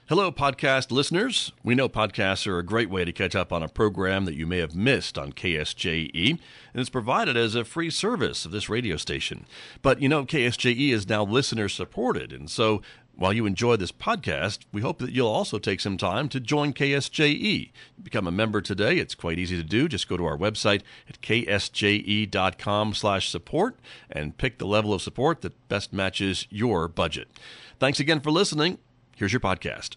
Hello, podcast listeners. We know podcasts are a great way to catch up on a program that you may have missed on KSJE, and it's provided as a free service of this radio station. But you know, KSJE is now listener supported, and so while you enjoy this podcast, we hope that you'll also take some time to join KSJE. Become a member today. It's quite easy to do. Just go to our website at ksje.com/support and pick the level of support that best matches your budget. Thanks again for listening. Here's your podcast.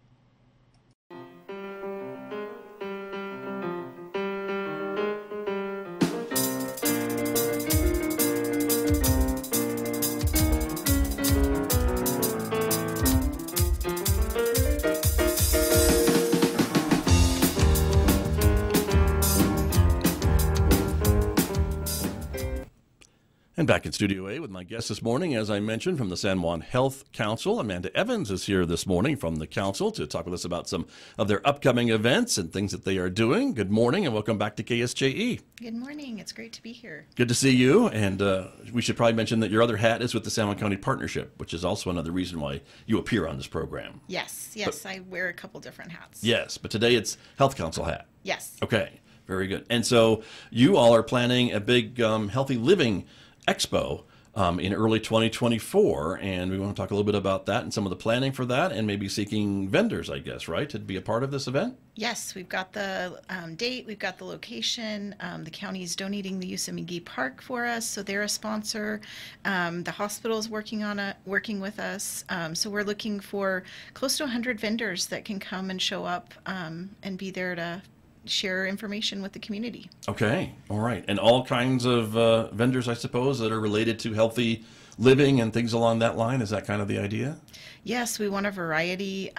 And back in Studio A with my guest this morning, as I mentioned, from the San Juan Health Council. Amanda Evans is here this morning from the council to talk with us about some of their upcoming events and things that they are doing. Good morning and welcome back to KSJE. Good morning. It's great to be here. Good to see you. And we should probably mention that your other hat is with the San Juan County Partnership, which is also another reason why you appear on this program. Yes, I wear a couple different hats. Yes, but today it's Health Council hat. Yes. Okay, very good. And so you all are planning a big healthy living expo in early 2024, and we want to talk a little bit about that and some of the planning for that, and maybe seeking vendors, I guess, right, to be a part of this event? Yes, we've got the date, we've got the location. The county's donating the use of McGee Park for us, so they're a sponsor. The hospital's working with us, so we're looking for close to 100 vendors that can come and show up and be there to share information with the community. Okay, all right. And all kinds of vendors, I suppose, that are related to healthy living and things along that line. Is that kind of the idea? Yes, we want a variety.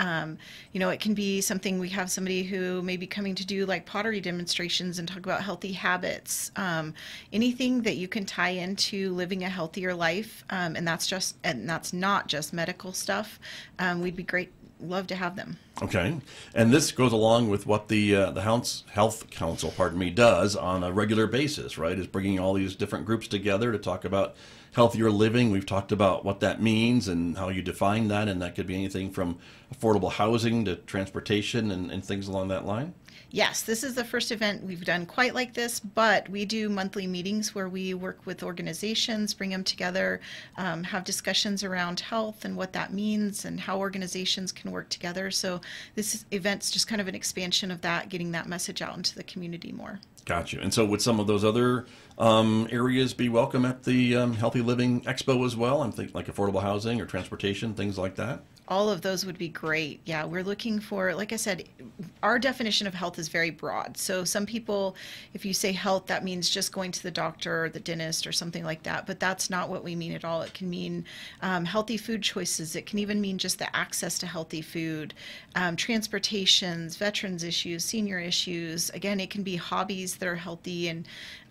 It can be something, we have somebody who may be coming to do like pottery demonstrations and talk about healthy habits. Anything that you can tie into living a healthier life, and that's not just medical stuff. We'd be love to have them. Okay, and this goes along with what the Health Council, does on a regular basis, right? Is bringing all these different groups together to talk about healthier living. We've talked about what that means and how you define that, and that could be anything from affordable housing to transportation and things along that line. Yes, this is the first event we've done quite like this, but we do monthly meetings where we work with organizations, bring them together, have discussions around health and what that means and how organizations can work together. So this event's just kind of an expansion of that, getting that message out into the community more. Got you. And so would some of those other areas be welcome at the Healthy Living Expo as well? I'm thinking like affordable housing or transportation, things like that? All of those would be great. Yeah, we're looking for, like I said, our definition of health is very broad. So some people, if you say health, that means just going to the doctor or the dentist or something like that. But that's not what we mean at all. It can mean healthy food choices. It can even mean just the access to healthy food, transportations, veterans issues, senior issues. Again, it can be hobbies that are healthy and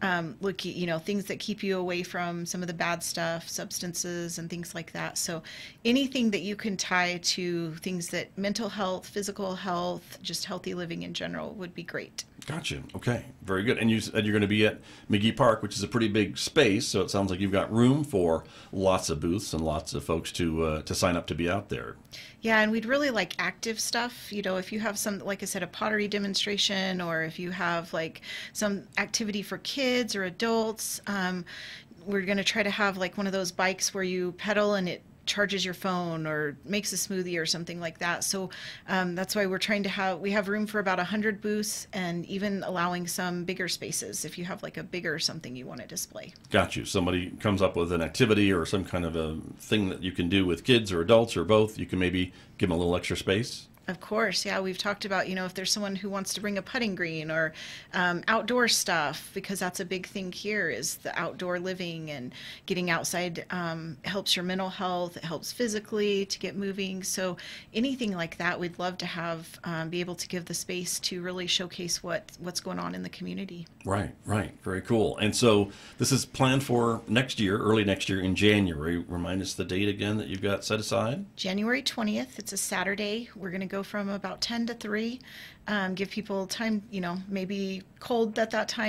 things that keep you away from some of the bad stuff, substances and things like that. So anything that you can tie to things that mental health, physical health, just healthy living in general would be great. Gotcha. Okay. Very good. And you said you're going to be at McGee Park, which is a pretty big space, so it sounds like you've got room for lots of booths and lots of folks to sign up to be out there. Yeah, and we'd really like active stuff. If you have some, like I said, a pottery demonstration, or if you have like some activity for kids or adults, we're going to try to have like one of those bikes where you pedal and it charges your phone or makes a smoothie or something like that. So that's why we're trying to we have room for about 100 booths, and even allowing some bigger spaces if you have like a bigger something you want to display. Got you. Somebody comes up with an activity or some kind of a thing that you can do with kids or adults or both, you can maybe give them a little extra space. Of course, yeah. We've talked about, if there's someone who wants to bring a putting green or outdoor stuff, because that's a big thing here is the outdoor living and getting outside helps your mental health. It helps physically to get moving. So anything like that, we'd love to have, be able to give the space to really showcase what's going on in the community. Right. Very cool. And so this is planned for next year, early next year in January. Remind us the date again that you've got set aside. January 20th. It's a Saturday. We're going to go from about 10 to 3, give people time, maybe cold at that time,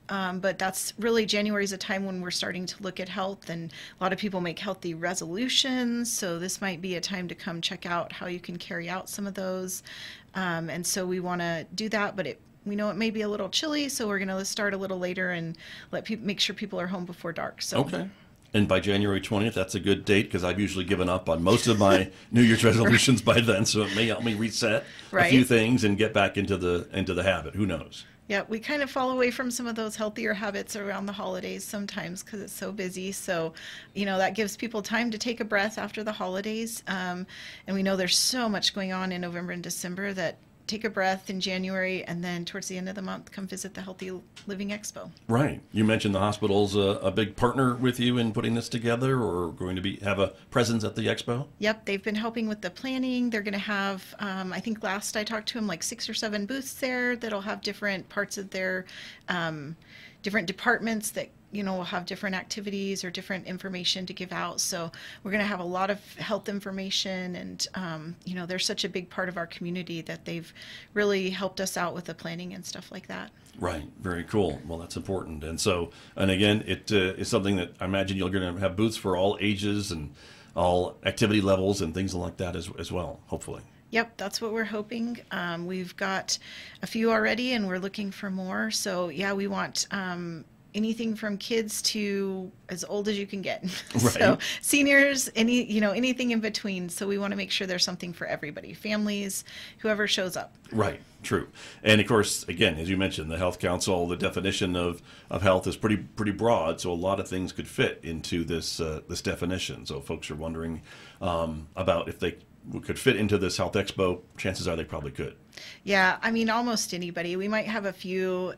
But that's really January is a time when we're starting to look at health, and a lot of people make healthy resolutions. So this might be a time to come check out how you can carry out some of those. And so we want to do that, but we know it may be a little chilly, so we're going to start a little later and let people make sure people are home before dark. So. Okay. And by January 20th, that's a good date because I've usually given up on most of my New Year's resolutions by then. So it may help me reset a few things and get back into the habit. Who knows? Yeah, we kind of fall away from some of those healthier habits around the holidays sometimes because it's so busy. So, that gives people time to take a breath after the holidays. And we know there's so much going on in November and December that take a breath in January, and then towards the end of the month, come visit the Healthy Living Expo. Right. You mentioned the hospital's a big partner with you in putting this together, or going to have a presence at the expo? Yep, they've been helping with the planning. They're going to have, I think last I talked to them, like 6 or 7 booths there that'll have different parts of their different departments that will have different activities or different information to give out. So we're going to have a lot of health information, and they're such a big part of our community that they've really helped us out with the planning and stuff like that. Right. Very cool. Well, that's important. And again, it is something that I imagine you're going to have booths for all ages and all activity levels and things like that as well, hopefully. Yep, that's what we're hoping. We've got a few already, and we're looking for more. So yeah, we want anything from kids to as old as you can get. Right. So seniors, anything in between. So we want to make sure there's something for everybody, families, whoever shows up. Right. True. And of course, again, as you mentioned, the Health Council, the definition of health is pretty broad. So a lot of things could fit into this definition. So folks are wondering about if they could fit into this Health Expo. Chances are they probably could. Yeah. I mean, almost anybody. We might have a few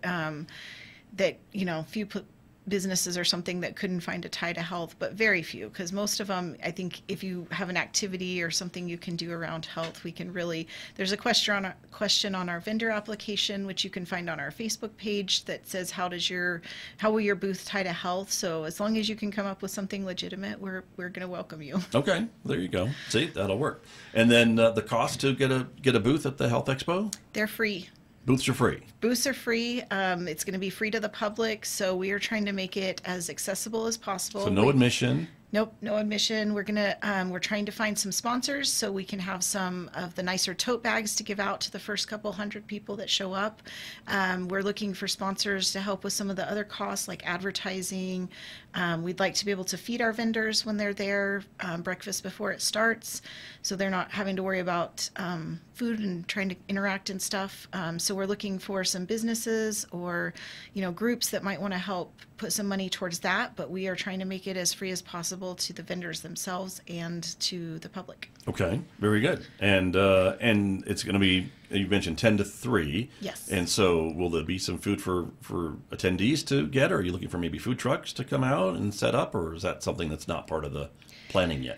few businesses or something that couldn't find a tie to health, but very few, because most of them, I think if you have an activity or something you can do around health, we can really, there's a question on our vendor application, which you can find on our Facebook page, that says how will your booth tie to health? So as long as you can come up with something legitimate, we're going to welcome you. Okay, there you go. See, that'll work. And then the cost to get a booth at the Health Expo? They're free. Booths are free. Booths are free. It's going to be free to the public, so we are trying to make it as accessible as possible. So no admission. Nope, no admission. We're trying to find some sponsors so we can have some of the nicer tote bags to give out to the first couple hundred people that show up. We're looking for sponsors to help with some of the other costs like advertising. We'd like to be able to feed our vendors when they're there, breakfast before it starts, so they're not having to worry about food and trying to interact and stuff. So we're looking for some businesses or groups that might want to help put some money towards that, but we are trying to make it as free as possible to the vendors themselves and to the public. Okay, very good. And it's going to be, you mentioned 10 to 3. Yes. And so will there be some food for attendees to get, or are you looking for maybe food trucks to come out and set up, or is that something that's not part of the planning yet?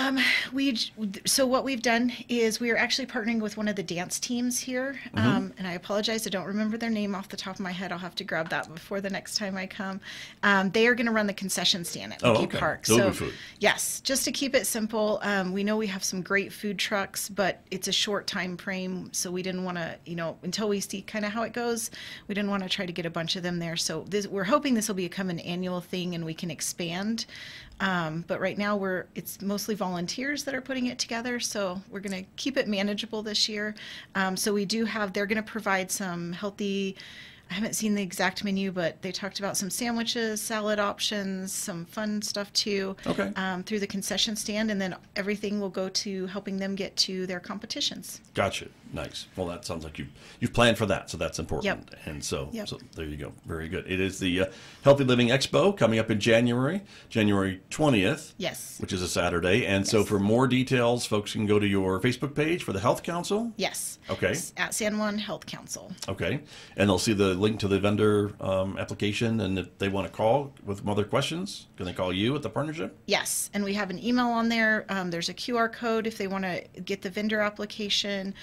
So what we've done is we are actually partnering with one of the dance teams here, and I apologize, I don't remember their name off the top of my head. I'll have to grab that before the next time I come. They are going to run the concession stand at McGee Park. Delivery food. Yes, just to keep it simple. We know we have some great food trucks, but it's a short time frame, so we didn't want to, until we see kind of how it goes, we didn't want to try to get a bunch of them there. So we're hoping this will become an annual thing and we can expand. But right now it's mostly volunteers that are putting it together, so we're going to keep it manageable this year. So they're going to provide some healthy, I haven't seen the exact menu, but they talked about some sandwiches, salad options, some fun stuff too. Okay. Through the concession stand, and then everything will go to helping them get to their competitions. Gotcha. Nice. Well, that sounds like you've planned for that, so that's important. Yep. And so there you go. Very good. It is the Healthy Living Expo coming up in January 20th. Yes. Which is a Saturday. And so for more details, folks can go to your Facebook page for the Health Council. Yes. Okay. It's at San Juan Health Council. Okay. And they'll see the link to the vendor application, and if they want to call with other questions, can they call you at the partnership? Yes. And we have an email on there. There's a QR code if they want to get the vendor application.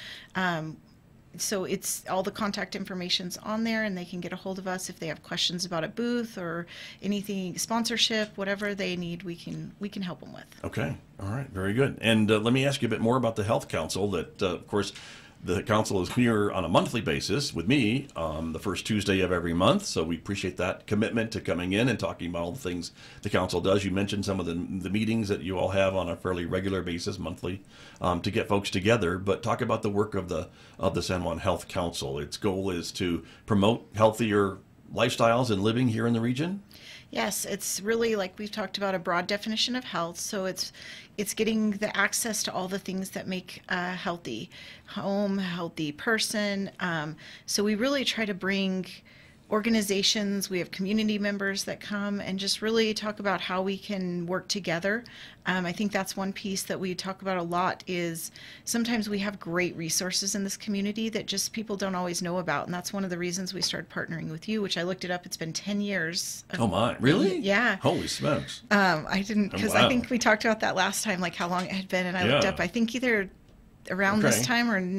So it's all the contact information's on there, and they can get a hold of us if they have questions about a booth or anything, sponsorship, whatever they need, we can help them with. Okay. All right. Very good. And let me ask you a bit more about the Health Council that, of course, The council is here on a monthly basis with me the first Tuesday of every month. So we appreciate that commitment to coming in and talking about all the things the council does. You mentioned some of the meetings that you all have on a fairly regular basis, monthly, to get folks together. But talk about the work of the San Juan Health Council. Its goal is to promote healthier lifestyles and living here in the region. Yes, it's really, like we've talked about, a broad definition of health. So it's getting the access to all the things that make a healthy home, healthy person. So we really try to bring organizations, we have community members that come and just really talk about how we can work together. I think that's one piece that we talk about a lot is sometimes we have great resources in this community that just people don't always know about. And that's one of the reasons we started partnering with you, which I looked it up. It's been 10 years. Oh my, really? Yeah. Holy smokes. I didn't, because wow. I think we talked about that last time, like how long it had been. And I looked up, I think either around this time or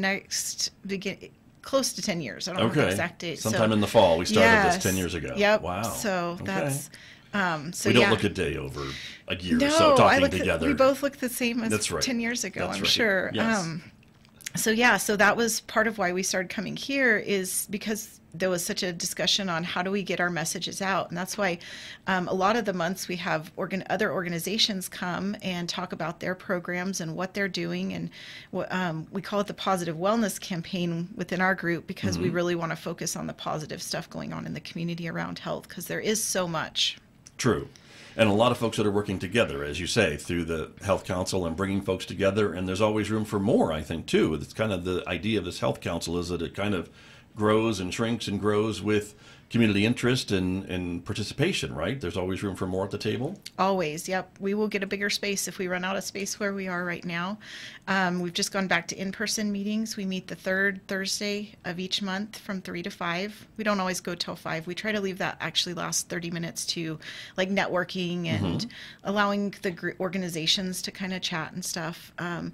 close to 10 years. I don't know the exact date. Sometime in the fall. We started this 10 years ago. Yep. Wow. So that's... we don't look a day over a year or so talking together. We both look the same as 10 years ago, I'm sure. Yes. So that was part of why we started coming here, is because there was such a discussion on how do we get our messages out. And that's why a lot of the months we have other organizations come and talk about their programs and what they're doing. And we call it the Positive Wellness Campaign within our group, because we really want to focus on the positive stuff going on in the community around health, because there is so much. True. And a lot of folks that are working together, as you say, through the Health Council and bringing folks together. And there's always room for more, I think, too. It's kind of the idea of this Health Council is that it kind of grows and shrinks and grows with community interest and participation, right? There's always room for more at the table. Always, yep. We will get a bigger space if we run out of space where we are right now. We've just gone back to in-person meetings. We meet the third Thursday of each month from 3 to 5. We don't always go till 5. We try to leave that actually last 30 minutes to like networking and allowing the organizations to kind of chat and stuff.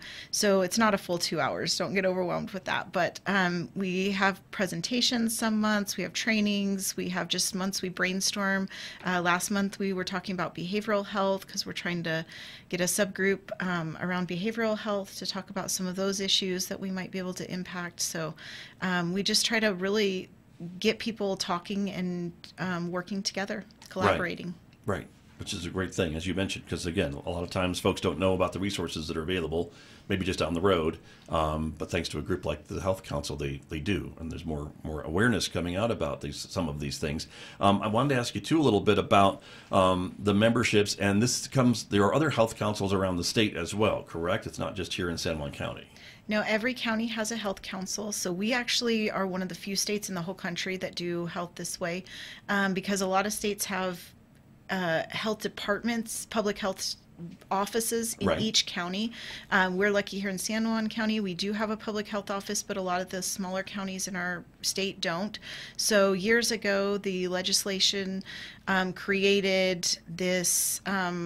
So it's not a full 2 hours. Don't get overwhelmed with that. But we have presentations some months. We have trainings. We have just months we brainstorm. Last month we were talking about behavioral health, because we're trying to get a subgroup around behavioral health to talk about some of those issues that we might be able to impact. So we just try to really get people talking and working together, collaborating. Right. Which is a great thing, as you mentioned, because, again, a lot of times folks don't know about the resources that are available, maybe just down the road. But thanks to a group like the Health Council, they do. And there's more awareness coming out about some of these things. I wanted to ask you, too, a little bit about the memberships. And there are other health councils around the state as well, correct? It's not just here in San Juan County. No, every county has a health council. So we actually are one of the few states in the whole country that do health this way, because a lot of states have health departments, public health offices in each county. We're lucky here in San Juan County. We do have a public health office, but a lot of the smaller counties in our state don't. So years ago, the legislation created this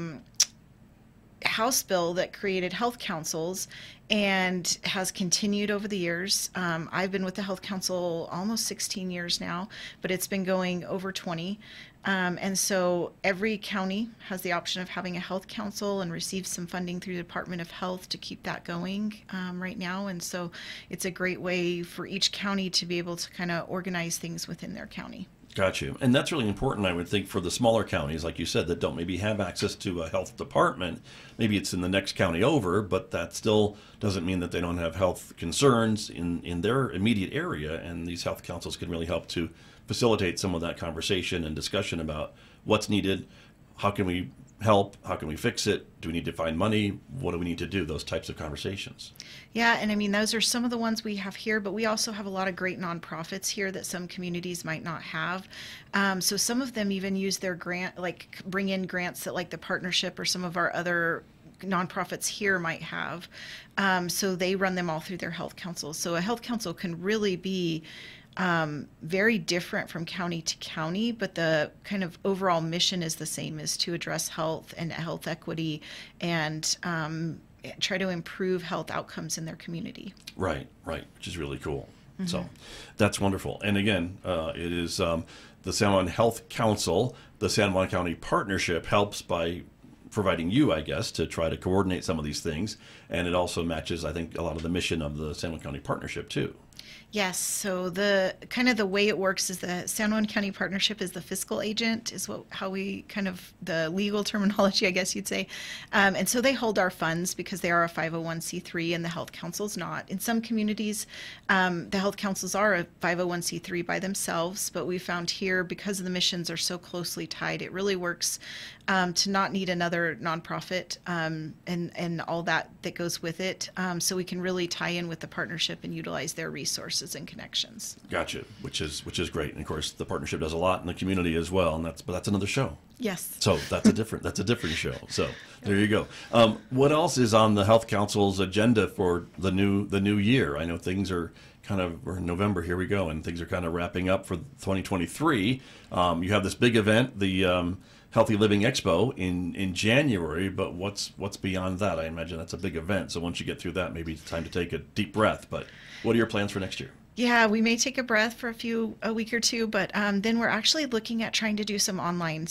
House bill that created health councils and has continued over the years. I've been with the Health Council almost 16 years now, but it's been going over 20. And so every county has the option of having a health council and receives some funding through the Department of Health to keep that going right now. And so it's a great way for each county to be able to kind of organize things within their county. Got you. And that's really important, I would think, for the smaller counties, like you said, that don't maybe have access to a health department. Maybe it's in the next county over, but that still doesn't mean that they don't have health concerns in their immediate area. And these health councils can really help to facilitate some of that conversation and discussion about what's needed, how can we help, how can we fix it, do we need to find money, what do we need to do, those types of conversations. Yeah, and I mean, those are some of the ones we have here, but we also have a lot of great nonprofits here that some communities might not have. So some of them even use their grant, like bring in grants that like the partnership or some of our other nonprofits here might have. So they run them all through their health councils. So a health council can really be very different from county to county, but the kind of overall mission is the same, is to address health and health equity and try to improve health outcomes in their community. Right, which is really cool. Mm-hmm. So that's wonderful. And again, it is the San Juan Health Council. The San Juan County Partnership helps by providing you, I guess, to try to coordinate some of these things. And it also matches, I think, a lot of the mission of the San Juan County Partnership, too. Yes. So the kind of the way it works is the San Juan County Partnership is the fiscal agent, is how we kind of the legal terminology, I guess you'd say. And so they hold our funds because they are a 501c3 and the health council's not. In some communities, the health councils are a 501c3 by themselves, but we found here, because the missions are so closely tied, it really works to not need another nonprofit and all that goes with it. So we can really tie in with the partnership and utilize their resources and connections. Gotcha, which is great. And of course, the partnership does a lot in the community as well, and that's another show. Yes. So that's a different show. So there you go. What else is on the Health Council's agenda for the new year? I know things are we're in November, here we go, and things are kind of wrapping up for 2023. You have this big event, the Healthy Living Expo in January, but what's beyond that? I imagine that's a big event. So once you get through that, maybe it's time to take a deep breath. But what are your plans for next year? Yeah, we may take a breath for a week or two, but then we're actually looking at trying to do some online,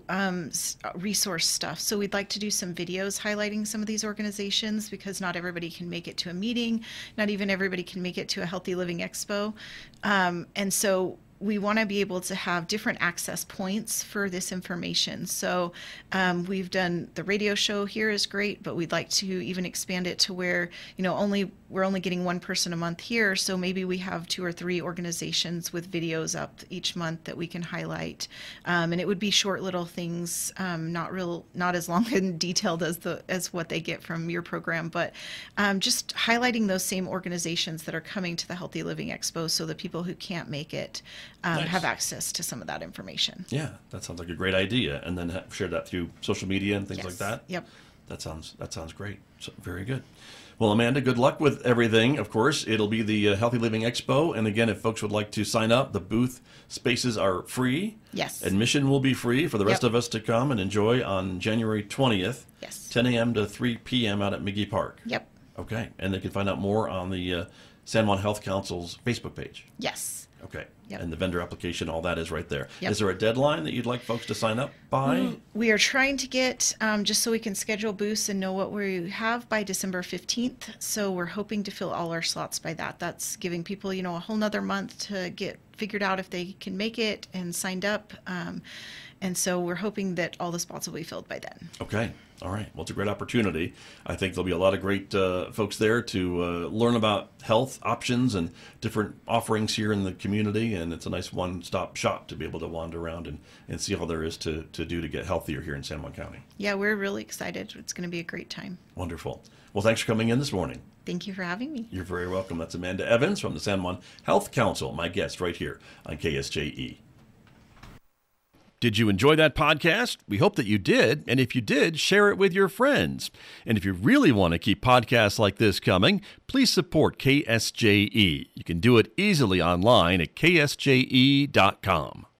resource stuff. So we'd like to do some videos highlighting some of these organizations, because not everybody can make it to a meeting. Not even everybody can make it to a Healthy Living Expo. And so we want to be able to have different access points for this information. So we've done the radio show here is great, but we'd like to even expand it to where, we're only getting one person a month here. So maybe we have 2 or 3 organizations with videos up each month that we can highlight. And it would be short little things, not as long and detailed as what they get from your program, but just highlighting those same organizations that are coming to the Healthy Living Expo, so the people who can't make it Nice. have access to some of that information. Yeah, that sounds like a great idea. And then share that through social media and things Yes. like that. Yep. That sounds great. So, very good. Well, Amanda, good luck with everything. Of course, it'll be the Healthy Living Expo. And again, if folks would like to sign up, the booth spaces are free. Yes. Admission will be free for the rest Yep. of us to come and enjoy on January 20th, Yes. 10 a.m. to 3 p.m. out at McGee Park. Yep. Okay. And they can find out more on the San Juan Health Council's Facebook page. Yes. Okay. Yep. And the vendor application, all that is right there. Yep. Is there a deadline that you'd like folks to sign up by? We are trying to get, just so we can schedule booths and know what we have, by December 15th. So we're hoping to fill all our slots by that. That's giving people, a whole nother month to get figured out if they can make it and signed up. And so we're hoping that all the spots will be filled by then. Okay. All right. Well, it's a great opportunity. I think there'll be a lot of great folks there to learn about health options and different offerings here in the community. And it's a nice one-stop shop to be able to wander around and see all there is to do to get healthier here in San Juan County. Yeah, we're really excited. It's going to be a great time. Wonderful. Well, thanks for coming in this morning. Thank you for having me. You're very welcome. That's Amanda Evans from the San Juan Health Council, my guest right here on KSJE. Did you enjoy that podcast? We hope that you did. And if you did, share it with your friends. And if you really want to keep podcasts like this coming, please support KSJE. You can do it easily online at ksje.com.